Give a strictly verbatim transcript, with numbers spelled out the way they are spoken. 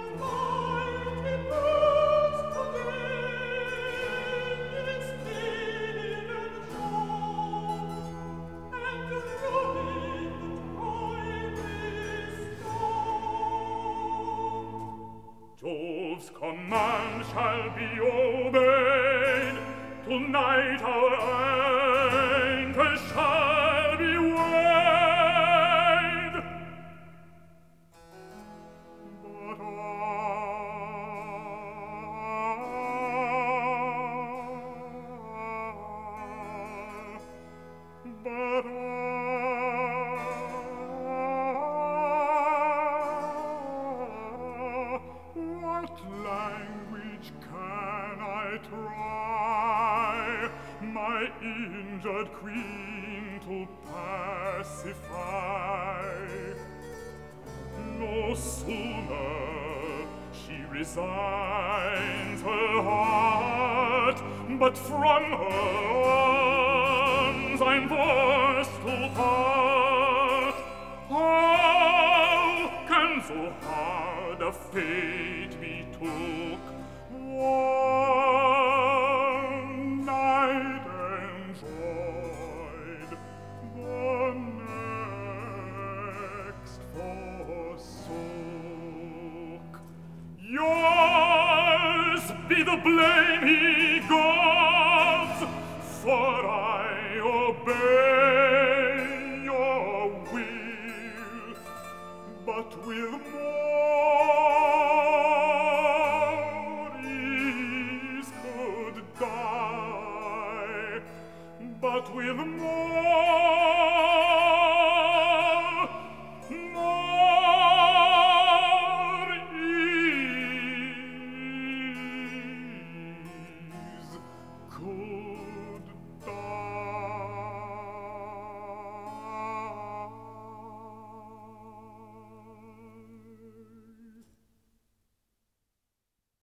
Jove's command shall be obeyed. Tonight our anchor shall be weighed. But ah, but ah, what language can I try my injured queen to pacify? No sooner she resigns her heart, but from her arms I'm forced to part. How can so hard a fate be took? One night enjoyed, the next forsook. Yours be the blame, ye gods, for